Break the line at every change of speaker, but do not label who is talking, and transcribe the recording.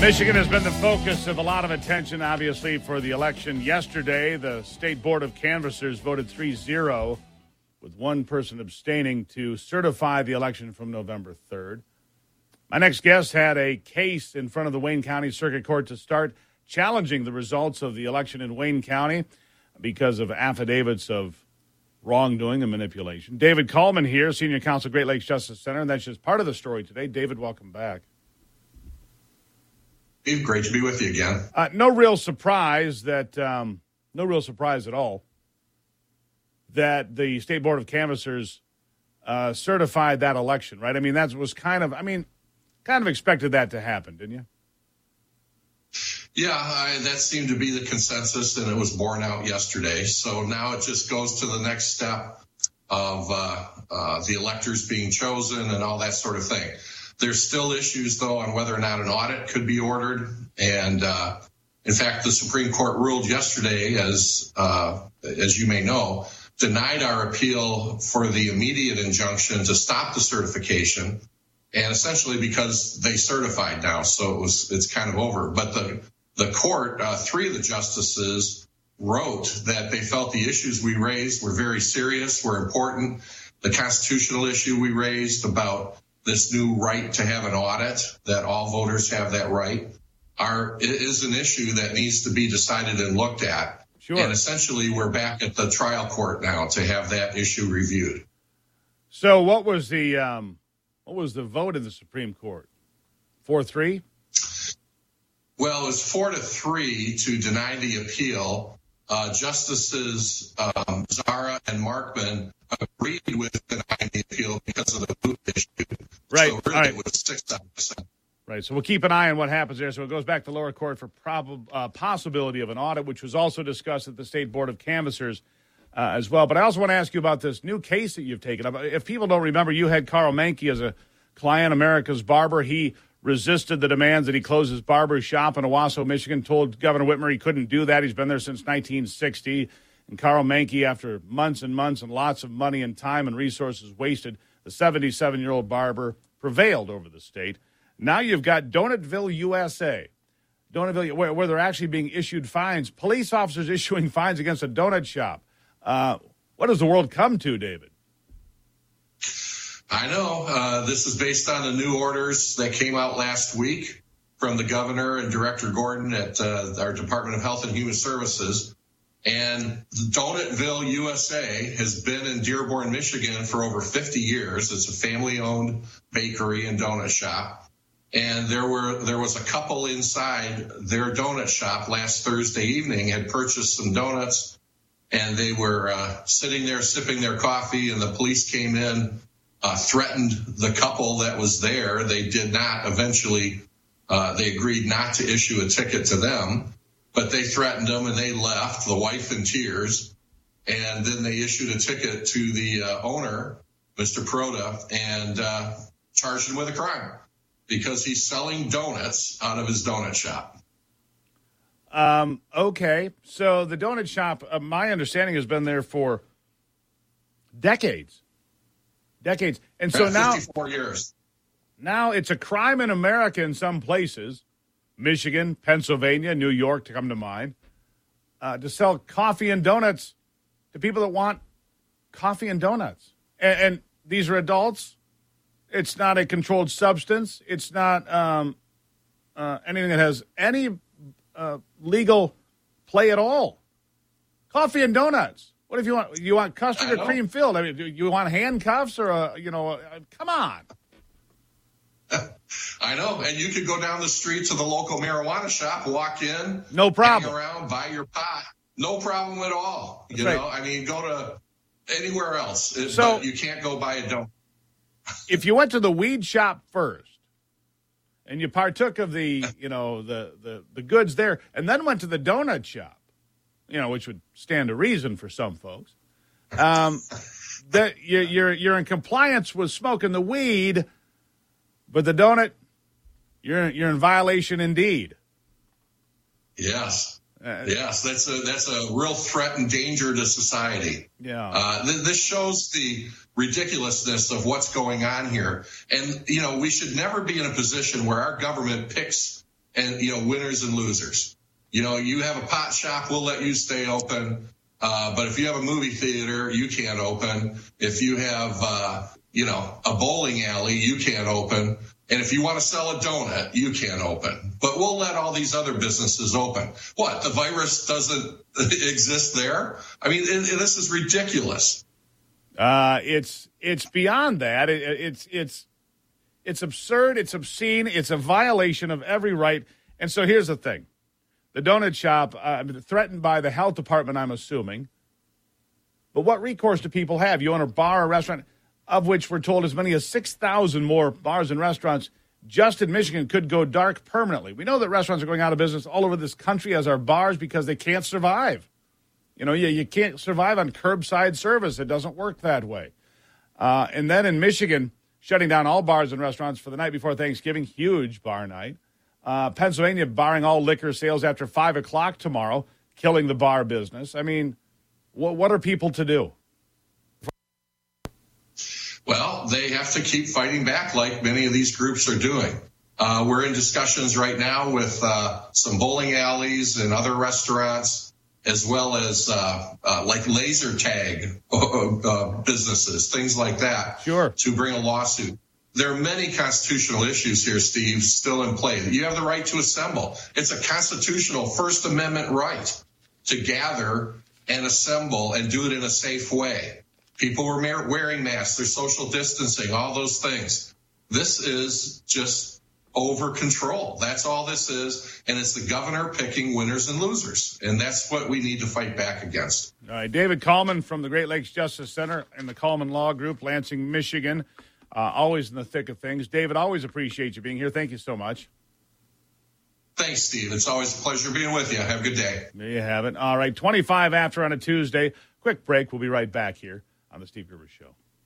Michigan has been the focus of a lot of attention, obviously, for the election yesterday. The State Board of Canvassers voted 3-0, with one person abstaining, to certify the election from November 3rd. My next guest had a case in front of the Wayne County Circuit Court to start challenging the results of the election in Wayne County because of affidavits of wrongdoing and manipulation. David Coleman here, Senior Counsel, Great Lakes Justice Center, and that's just part of the story today. David, welcome back.
Steve, great to be with you again.
No real surprise at all that the State Board of Canvassers certified that election, right? I mean, that was kind of expected that to happen, didn't you?
Yeah, that seemed to be the consensus, and it was borne out yesterday. So now it just goes to the next step of the electors being chosen and all that sort of thing. There's still issues, though, on whether or not an audit could be ordered. And in fact, the Supreme Court ruled yesterday, as you may know, denied our appeal for the immediate injunction to stop the certification, and essentially because they certified now, so it's kind of over. But the court, three of the justices wrote that they felt the issues we raised were very serious, were important. The constitutional issue we raised about this new right to have an audit, that all voters have that right, is an issue that needs to be decided and looked at.
Sure.
And essentially, we're back at the trial court now to have that issue reviewed.
So what was the vote in the Supreme Court? 4-3?
Well, it was 4-3 to deny the appeal. Justices Zara and Markman agreed with denying the appeal because of the boot issue.
Right.
So really it was 6%.
Right. So we'll keep an eye on what happens there. So it goes back to lower court for possibility of an audit, which was also discussed at the State Board of Canvassers as well. But I also want to ask you about this new case that you've taken up. If people don't remember, you had Carl Mahnke as a client, America's Barber. He resisted the demands that he close his barber shop in Owasso, Michigan, told Governor Whitmer he couldn't do that. He's been there since 1960. And Carl Mahnke, after months and months and lots of money and time and resources wasted, the 77-year-old barber prevailed over the state. Now you've got Donutville, USA, where they're actually being issued fines. Police officers issuing fines against a donut shop. What does the world come to, David?
I know. This is based on the new orders that came out last week from the governor and Director Gordon at our Department of Health and Human Services. And Donutville, USA has been in Dearborn, Michigan for over 50 years. It's a family-owned bakery and donut shop. And there was a couple inside their donut shop last Thursday evening, had purchased some donuts, and they were sitting there sipping their coffee, and the police came in, threatened the couple that was there. They did not eventually, they agreed not to issue a ticket to them, but they threatened them and they left, the wife in tears. And then they issued a ticket to the owner, Mr. Prota, and charged him with a crime because he's selling donuts out of his donut shop.
Okay. So the donut shop, my understanding, has been there for decades. And so now
54 years.
Now it's a crime in America in some places, Michigan, Pennsylvania, New York to come to mind, to sell coffee and donuts to people that want coffee and donuts. And these are adults. It's not a controlled substance. It's not anything that has any legal play at all. Coffee and donuts. What if you want? You want custard or cream filled? I mean, do you want handcuffs or come on.
I know, and you could go down the street to the local marijuana shop, walk in,
no problem,
hang around, buy your pot, no problem at all. You know, I mean, go to anywhere else, but you can't go buy a donut.
If you went to the weed shop first and you partook of the the goods there, and then went to the donut shop, which would stand to reason for some folks, that you're in compliance with smoking the weed. But the donut, you're in violation indeed.
Yes, that's a real threat and danger to society.
Yeah,
this shows the ridiculousness of what's going on here, and we should never be in a position where our government picks and, winners and losers. You have a pot shop, we'll let you stay open. But if you have a movie theater, you can't open. If you have, a bowling alley, you can't open. And if you want to sell a donut, you can't open. But we'll let all these other businesses open. What? The virus doesn't exist there? I mean, this is ridiculous.
It's beyond that. It's absurd. It's obscene. It's a violation of every right. And so here's the thing. The donut shop, threatened by the health department, I'm assuming. But what recourse do people have? You own a bar or restaurant, of which we're told as many as 6,000 more bars and restaurants just in Michigan could go dark permanently. We know that restaurants are going out of business all over this country, as are bars, because they can't survive. You can't survive on curbside service. It doesn't work that way. And then in Michigan, shutting down all bars and restaurants for the night before Thanksgiving, huge bar night. Pennsylvania barring all liquor sales after 5 o'clock tomorrow, killing the bar business. I mean, what are people to do?
Well, they have to keep fighting back like many of these groups are doing. We're in discussions right now with some bowling alleys and other restaurants, as well as like laser tag businesses, things like that,
sure,
to bring a lawsuit. There are many constitutional issues here, Steve, still in play. You have the right to assemble. It's a constitutional First Amendment right to gather and assemble and do it in a safe way. People were wearing masks, there's social distancing, all those things. This is just over control. That's all this is. And it's the governor picking winners and losers. And that's what we need to fight back against.
All right, David Kallman from the Great Lakes Justice Center and the Kallman Law Group, Lansing, Michigan. Always in the thick of things. David, always appreciate you being here. Thank you so much.
Thanks, Steve. It's always a pleasure being with you. Have a good day.
There you have it. All right, 25 after on a Tuesday. Quick break. We'll be right back here on the Steve Gerber Show.